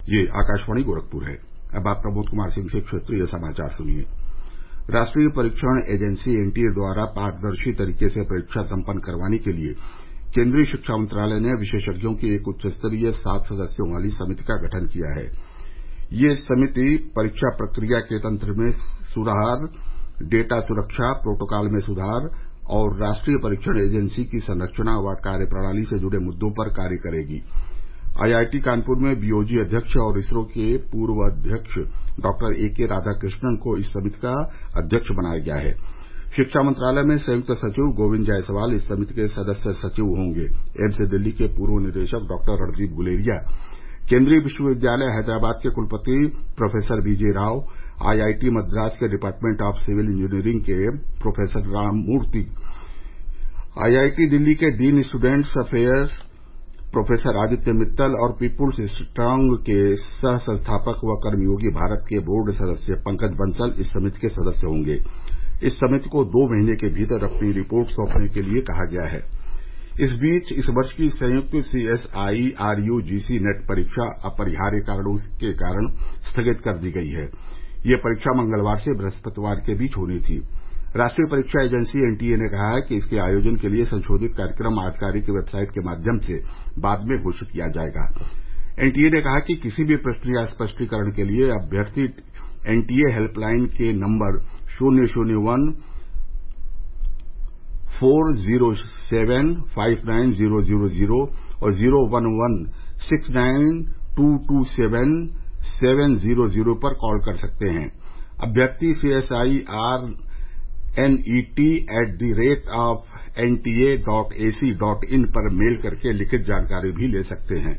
ये आकाशवाणी गोरखपुर है। अब आप प्रमोद कुमार सिंह से क्षेत्रीय समाचार सुनिए। राष्ट्रीय परीक्षण एजेंसी एनटीए द्वारा पारदर्शी तरीके से परीक्षा सम्पन्न करवाने के लिए केन्द्रीय शिक्षा मंत्रालय ने विशेषज्ञों की एक उच्च स्तरीय 7 सदस्यों वाली समिति का गठन किया है। ये समिति परीक्षा प्रक्रिया के तंत्र में सुधार, डेटा सुरक्षा, प्रोटोकॉल में सुधार और राष्ट्रीय परीक्षण एजेंसी की संरचना व कार्यप्रणाली से जुड़े मुद्दों पर कार्य करेगी। आईआईटी कानपुर में बीओजी अध्यक्ष और इसरो के पूर्व अध्यक्ष डॉक्टर ए.के. राधाकृष्णन को इस समिति का अध्यक्ष बनाया गया है। शिक्षा मंत्रालय में संयुक्त सचिव गोविंद जायसवाल इस समिति के सदस्य सचिव होंगे। एम्स दिल्ली के पूर्व निदेशक डॉक्टर रणदीप गुलेरिया, केन्द्रीय विश्वविद्यालय हैदराबाद के कुलपति professor V J Rao, IIT Madras के डिपार्टमेंट ऑफ सिविल इंजीनियरिंग के प्रोफेसर राममूर्ति, आईआईटी दिल्ली के dean students affairs professor Aditya Mittal और पीपुल्स स्ट्रांग के सह संस्थापक व कर्मयोगी भारत के बोर्ड सदस्य पंकज बंसल इस समिति के सदस्य होंगे। इस समिति को 2 महीने के भीतर अपनी रिपोर्ट सौंपने के लिए कहा गया है। इस बीच इस वर्ष की संयुक्त CSIR-UGC नेट परीक्षा अपरिहार्य कारणों के कारण स्थगित कर दी गई है। ये परीक्षा मंगलवार से बृहस्पतिवार के बीच होनी थी। राष्ट्रीय परीक्षा एजेंसी एनटीए ने कहा है कि इसके आयोजन के लिए संशोधित कार्यक्रम आधिकारिक वेबसाइट के माध्यम से बाद में घोषित किया जाएगा। एनटीए ने कहा कि किसी भी प्रश्न या स्पष्टीकरण के लिए अभ्यर्थी एनटीए हेल्पलाइन के नंबर 001-407-59000 और 011-69227700 पर कॉल कर सकते हैं। अभ्यर्थी CSIRnet@nta.ac.in पर मेल करके लिखित जानकारी भी ले सकते हैं।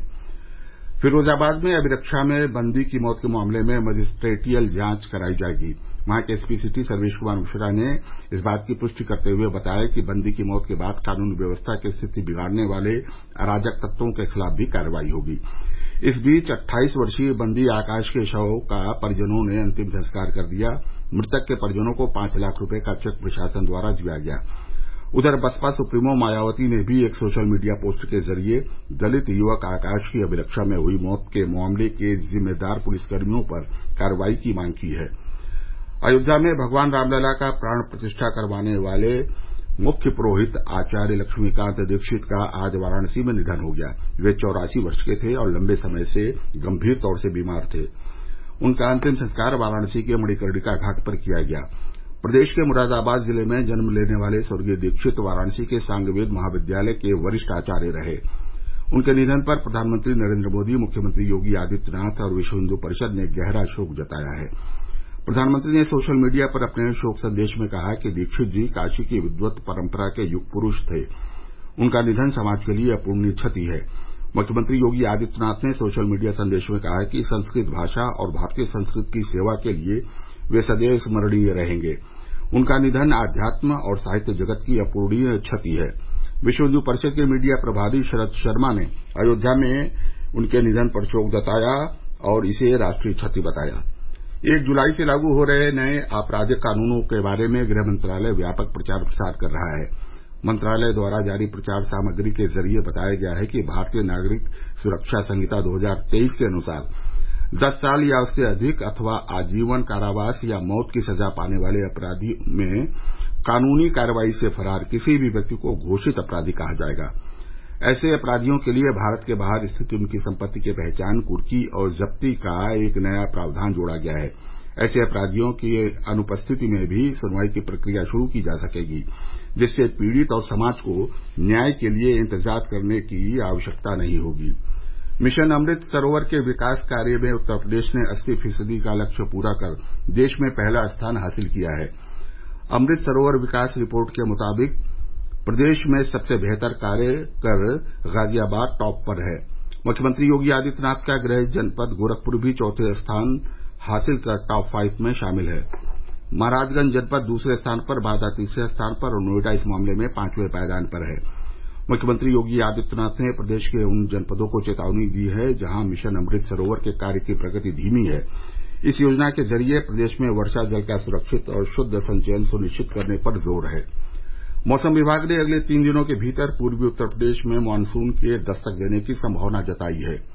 फिरोजाबाद में अभिरक्षा में बंदी की मौत के मामले में मजिस्ट्रेटियल जांच कराई जाएगी। वहां के एसपी सिटी सर्वेश कुमार मिश्रा ने इस बात की पुष्टि करते हुए बताया कि बंदी की मौत के बाद कानून व्यवस्था की स्थिति बिगाड़ने वाले अराजक तत्वों के खिलाफ भी कार्रवाई होगी। इस बीच 28 वर्षीय बंदी आकाश के शव का परिजनों ने अंतिम संस्कार कर दिया। मृतक के परिजनों को 5 लाख रुपए का चेक प्रशासन द्वारा दिया गया। उधर बसपा सुप्रीमो मायावती ने भी एक सोशल मीडिया पोस्ट के जरिए दलित युवक आकाश की अभिरक्षा में हुई मौत के मामले के जिम्मेदार पुलिसकर्मियों पर कार्रवाई की मांग की है। अयोध्या में भगवान रामलला का प्राण प्रतिष्ठा करवाने वाले मुख्य पुरोहित आचार्य लक्ष्मीकांत दीक्षित का आज वाराणसी में निधन हो गया। वे 84 वर्ष के थे और लंबे समय से गंभीर तौर से बीमार थे। उनका अंतिम संस्कार वाराणसी के मणिकर्णिका घाट पर किया गया। प्रदेश के मुरादाबाद जिले में जन्म लेने वाले स्वर्गीय दीक्षित वाराणसी के सांगवेद महाविद्यालय के वरिष्ठ आचार्य रहे। उनके निधन पर प्रधानमंत्री नरेंद्र मोदी, मुख्यमंत्री योगी आदित्यनाथ और विश्व हिन्दू परिषद ने गहरा शोक जताया है। प्रधानमंत्री ने सोशल मीडिया पर अपने शोक संदेश में कहा कि दीक्षित जी काशी की विद्वत परंपरा के युग पुरुष थे। उनका निधन समाज के लिए अपूरणीय क्षति है। मुख्यमंत्री योगी आदित्यनाथ ने सोशल मीडिया संदेश में कहा कि संस्कृत भाषा और भारतीय संस्कृति की सेवा के लिए वे सदैव स्मरणीय रहेंगे। उनका निधन आध्यात्म और साहित्य जगत की अपूरणीय क्षति है। विश्व हिन्दू परिषद के मीडिया प्रभारी शरद शर्मा ने अयोध्या में उनके निधन पर शोक जताया और इसे राष्ट्रीय क्षति बताया। 1 जुलाई से लागू हो रहे नए आपराधिक कानूनों के बारे में गृह मंत्रालय व्यापक प्रचार प्रसार कर रहा है। मंत्रालय द्वारा जारी प्रचार सामग्री के जरिए बताया गया है कि भारतीय नागरिक सुरक्षा संहिता 2023 के अनुसार 10 साल या उससे अधिक अथवा आजीवन कारावास या मौत की सजा पाने वाले अपराधी में कानूनी कार्रवाई से फरार किसी भी व्यक्ति को घोषित अपराधी कहा जाएगा। ऐसे अपराधियों के लिए भारत के बाहर स्थित उनकी संपत्ति की पहचान, कुर्की और जब्ती का एक नया प्रावधान जोड़ा गया है। ऐसे अपराधियों की अनुपस्थिति में भी सुनवाई की प्रक्रिया शुरू की जा सकेगी, जिससे पीड़ित और समाज को न्याय के लिए इंतजार करने की आवश्यकता नहीं होगी। मिशन अमृत सरोवर के विकास कार्य में उत्तर प्रदेश ने 80% का लक्ष्य पूरा कर देश में पहला स्थान हासिल किया है। अमृत सरोवर विकास रिपोर्ट के मुताबिक प्रदेश में सबसे बेहतर कार्य कर गाजियाबाद टॉप पर है। मुख्यमंत्री योगी आदित्यनाथ का गृह जनपद गोरखपुर भी 4थे स्थान हासिल कर टॉप 5 में शामिल है। महाराजगंज जनपद दूसरे स्थान पर, बांदा तीसरे स्थान पर और नोएडा इस मामले में 5वें पायदान पर है। मुख्यमंत्री योगी आदित्यनाथ ने प्रदेश के उन जनपदों को चेतावनी दी है जहां मिशन अमृत सरोवर के कार्य की प्रगति धीमी है। इस योजना के जरिए प्रदेश में वर्षा जल का सुरक्षित और शुद्ध संचयन सुनिश्चित करने पर जोर है। मौसम विभाग ने अगले 3 दिनों के भीतर पूर्वी उत्तर प्रदेश में मानसून के दस्तक देने की संभावना जताई है।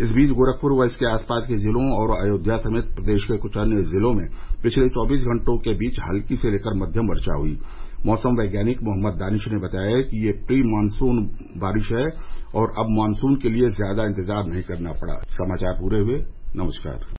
इस बीच गोरखपुर व इसके आसपास के जिलों और अयोध्या समेत प्रदेश के कुछ अन्य जिलों में पिछले 24 घंटों के बीच हल्की से लेकर मध्यम वर्षा हुई। मौसम वैज्ञानिक मोहम्मद दानिश ने बताया कि ये प्री मानसून बारिश है और अब मानसून के लिए ज्यादा इंतजार नहीं करना पड़ा।